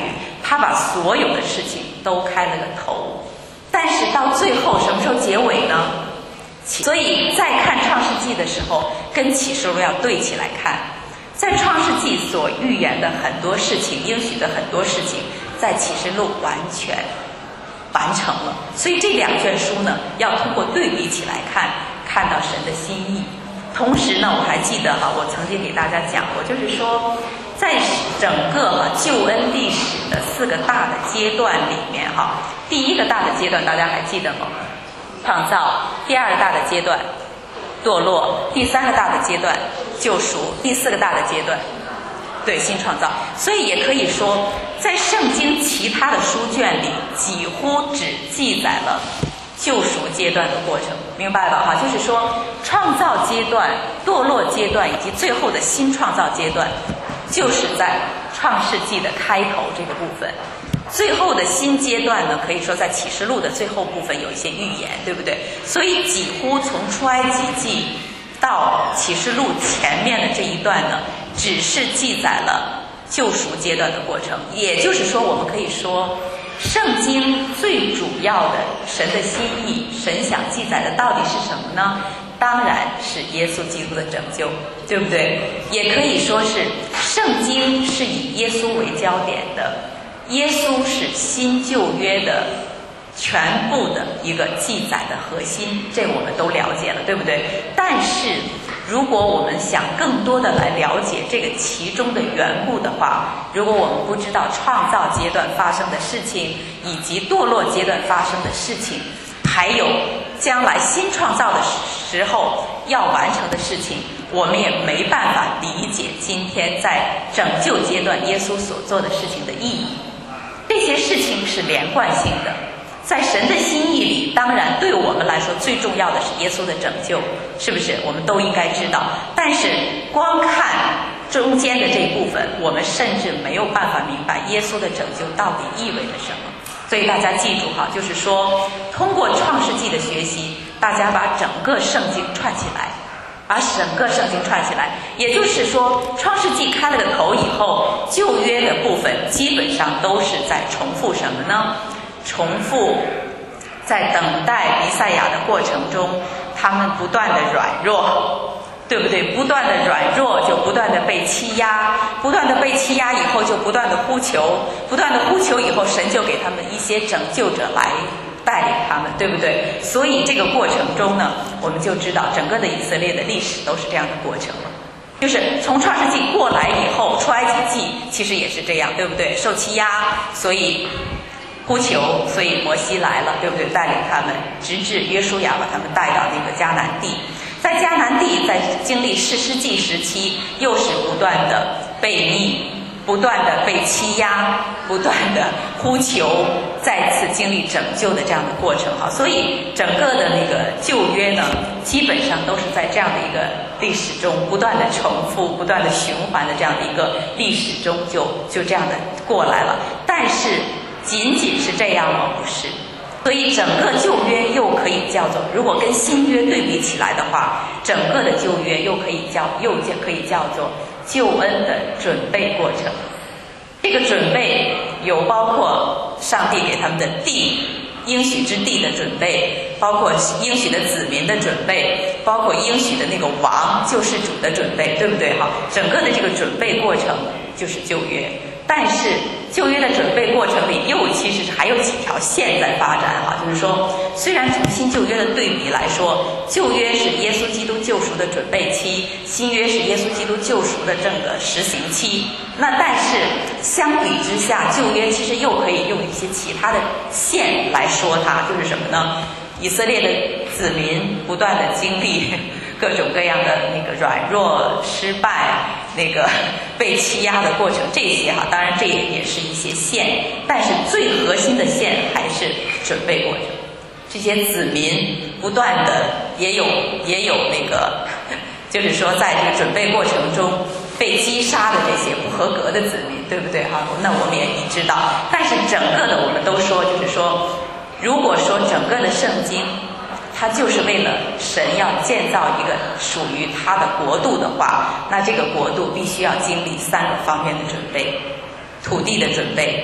他把所有的事情都开了个头。但是到最后什么时候结尾呢？所以在看创世纪的时候，跟启示录要对起来看。在创世纪所预言的很多事情，应许的很多事情，在启示录完全完成了。所以这两卷书呢，要通过对比起来看，看到神的心意。同时呢，我还记得哈，我曾经给大家讲过，就是说，在整个哈救恩历史的四个大的阶段里面哈，第一个大的阶段大家还记得吗？创造。第二个大的阶段堕落。第三个大的阶段救赎。第四个大的阶段对新创造。所以也可以说，在圣经其他的书卷里，几乎只记载了救赎阶段的过程，明白吧？哈，就是说创造阶段、堕落阶段以及最后的新创造阶段，就是在创世纪的开头这个部分。最后的新阶段呢，可以说在启示录的最后部分有一些预言，对不对？所以几乎从出埃及记到启示录前面的这一段呢，只是记载了救赎阶段的过程。也就是说，我们可以说圣经最主要的神的心意，神想记载的到底是什么呢？当然是耶稣基督的拯救，对不对？也可以说是圣经是以耶稣为焦点的，耶稣是新旧约的全部的一个记载的核心，这我们都了解了，对不对？但是如果我们想更多的来了解这个其中的缘故的话，如果我们不知道创造阶段发生的事情，以及堕落阶段发生的事情，还有将来新创造的时候要完成的事情，我们也没办法理解今天在拯救阶段耶稣所做的事情的意义。这些事情是连贯性的，在神的心意里，当然对我们来说最重要的是耶稣的拯救，是不是？我们都应该知道。但是光看中间的这一部分，我们甚至没有办法明白耶稣的拯救到底意味着什么。所以大家记住哈，就是说通过创世纪的学习，大家把整个圣经串起来，把整个圣经串起来。也就是说，创世纪开了个头以后，旧约的部分基本上都是在重复什么呢？重复在等待弥赛亚的过程中，他们不断的软弱，对不对？不断的软弱就不断的被欺压，不断的被欺压以后就不断的呼求，不断的呼求以后，神就给他们一些拯救者来带领他们，对不对？所以这个过程中呢，我们就知道整个的以色列的历史都是这样的过程了。就是从创世纪过来以后，出埃及记其实也是这样，对不对？受欺压，所以呼求，所以摩西来了，对不对？带领他们，直至约书亚把他们带到那个迦南地。在迦南地，在经历士师记时期，又是不断的被逆，不断的被欺压，不断的呼求，再次经历拯救的这样的过程哈。所以整个的那个旧约呢，基本上都是在这样的一个历史中不断的重复、不断的循环的这样的一个历史中就就这样的过来了。但是仅仅是这样吗？不是。所以整个旧约又可以叫做，如果跟新约对比起来的话，整个的旧约又可以叫又可以叫做救恩的准备过程。这个准备有包括上帝给他们的地，应许之地的准备，包括应许的子民的准备，包括应许的那个王救世主的准备，对不对哈？整个的这个准备过程就是旧约。但是旧约的准备过程里又其实是还有几条线在发展哈，就是说虽然从新旧约的对比来说，旧约是耶稣基督救赎的准备期，新约是耶稣基督救赎的整个实行期，那但是相比之下，旧约其实又可以用一些其他的线来说它，就是什么呢？以色列的子民不断的经历各种各样的那个软弱、失败、那个被欺压的过程，这些哈，当然这也是一些线，但是最核心的线还是准备过程。这些子民不断的也有也有那个，就是说在这个准备过程中被击杀的这些不合格的子民，对不对哈？那我们也已知道，但是整个的我们都说，就是说，如果说整个的圣经，它就是为了神要建造一个属于他的国度的话，那这个国度必须要经历三个方面的准备：土地的准备、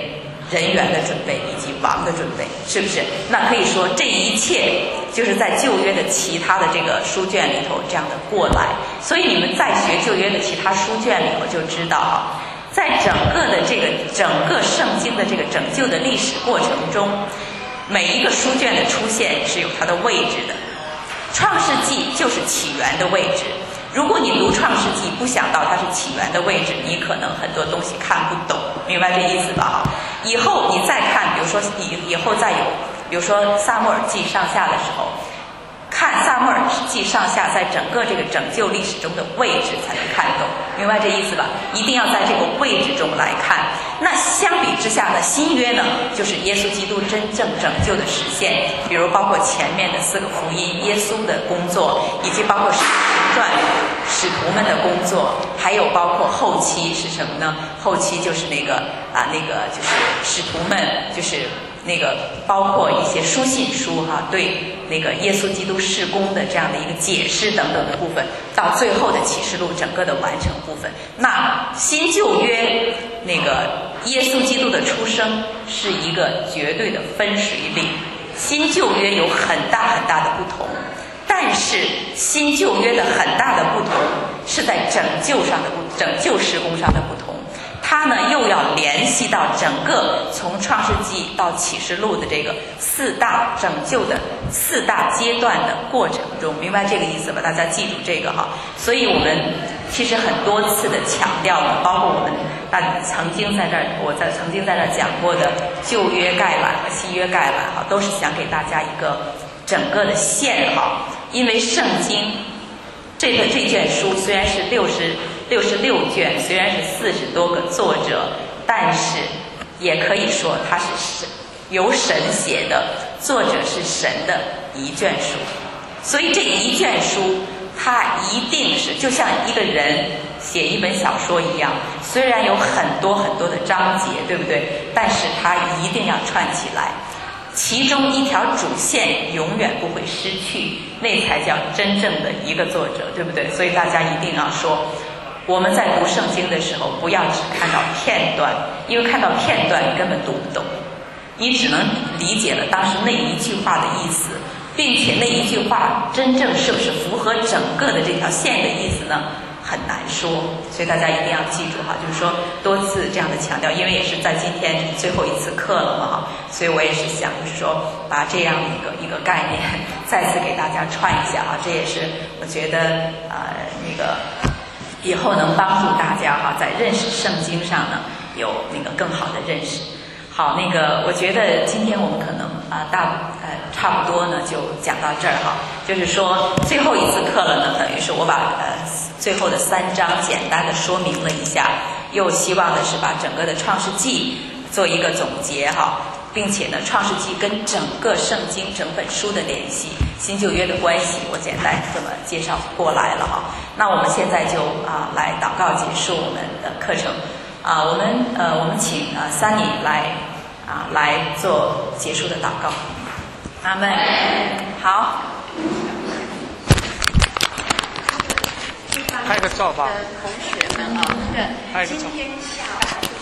人员的准备以及王的准备，是不是？那可以说这一切就是在旧约的其他的这个书卷里头这样的过来。所以你们在学旧约的其他书卷里头就知道哈，在整个的这个整个圣经的这个拯救的历史过程中，每一个书卷的出现是有它的位置的。创世纪就是起源的位置。如果你读创世纪不想到它是起源的位置，你可能很多东西看不懂，明白这意思吧？哈，以后你再看，比如说以以后再有，比如说撒母耳记上下的时候，看撒母耳记上下在整个这个拯救历史中的位置才能看懂，明白这意思吧？一定要在这个位置中来看。那相比之下呢，新约呢，就是耶稣基督真正拯救的实现，比如包括前面的四个福音，耶稣的工作，以及包括使徒行传使徒们的工作，还有包括后期是什么呢？后期就是那个啊，那个就是使徒们，就是那个包括一些书信书哈、啊，对那个耶稣基督事工的这样的一个解释等等的部分，到最后的启示录整个的完成部分。那新旧约那个耶稣基督的出生是一个绝对的分水岭，新旧约有很大很大的不同。但是新旧约的很大的不同是在拯救上的不拯救事工上的不同，它呢又要联系到整个从创世纪到启示录的这个四大拯救的四大阶段的过程中，明白这个意思吧？大家记住这个哈。所以我们其实很多次的强调呢，包括我们大曾经在这儿，我在曾经在这儿讲过的旧约概览和新约概览哈，都是想给大家一个整个的线哈。因为圣经这个这卷书虽然是六十六十六卷，虽然是四十多个作者，但是也可以说它是神由神写的，作者是神的一卷书。所以这一卷书它一定是就像一个人写一本小说一样，虽然有很多很多的章节，对不对？但是它一定要串起来，其中一条主线永远不会失去，那才叫真正的一个作者，对不对？所以大家一定要说，我们在读圣经的时候，不要只看到片段，因为看到片段你根本读不懂，你只能理解了当时那一句话的意思，并且那一句话真正是不是符合整个的这条线的意思呢？很难说。所以大家一定要记住哈，就是说多次这样的强调，因为也是在今天是最后一次课了嘛哈，所以我也是想就是说把这样一个一个概念再次给大家串一下啊，这也是我觉得呃那个以后能帮助大家哈，在认识圣经上呢有那个更好的认识。好，那个我觉得今天我们可能啊、呃、大呃差不多呢就讲到这儿哈，就是说最后一次课了呢，等于是我把呃最后的三章简单的说明了一下，又希望的是把整个的创世纪做一个总结哈，并且呢创世纪跟整个圣经整本书的联系，新旧约的关系，我简单这么介绍过来了哈。那我们现在就啊、呃、来祷告结束我们的课程。啊，我们呃，我们请呃 Sunny 来啊来做结束的祷告。阿们。好。 拍个照吧。 同学们啊，今天下午。